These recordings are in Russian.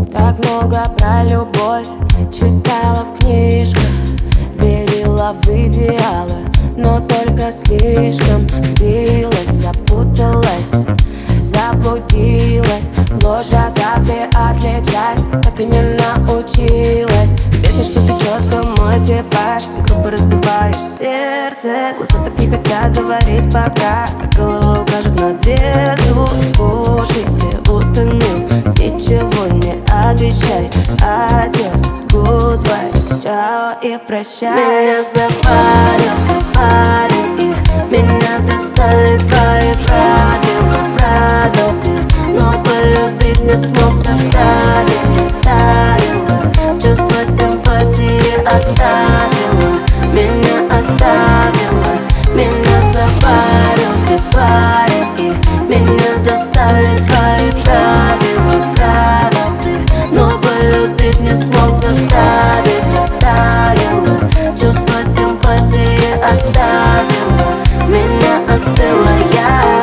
Так много про любовь читала в книжках, верила в идеалы, но только слишком сбилась, запуталась, заблудилась. Ложь от правды отличать так и не научилась. Бесит, что ты четко мой типаж, грубо разбиваешь сердце. Глаза так не хотят говорить пока, как голова укажет на дверцу. Слушай, ты утонул, ничего не обещай. Адьос, goodbye, чао и прощай. Меня запарил ты, парень, и меня достали твои правила. Правил ты, но полюбить не смог заставить. Оставила чувство симпатии, оставила, меня оставила. Меня запарил ты, парень, и меня достали твои правила. Правил ты, но полюбить не смог заставить. Оставила чувство симпатии, оставила, меня остыла я.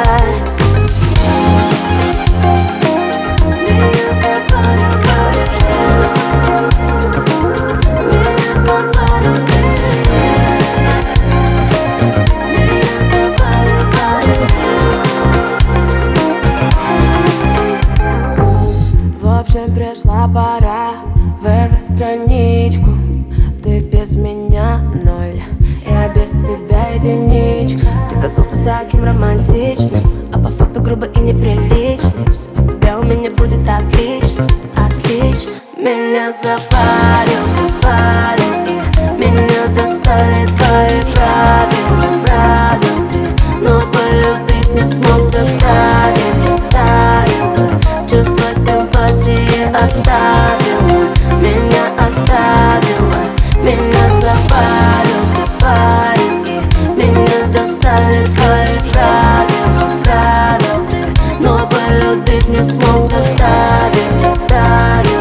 В общем, пришла пора вырвать страничку. Ты без меня ноль, я без тебя единичка. Ты казался таким романтичным, а по факту грубо и неприличным. Все без тебя у меня будет отлично, отлично. Меня запарил ты, парень, и меня достали твои правила. Правил ты, но полюбить не смог заставить. Оставила чувство симпатии, оставила, меня оставила. Меня запарил ты, парень, и меня достали твои правила. Правил ты, но полюбить не смог заставить. Оставила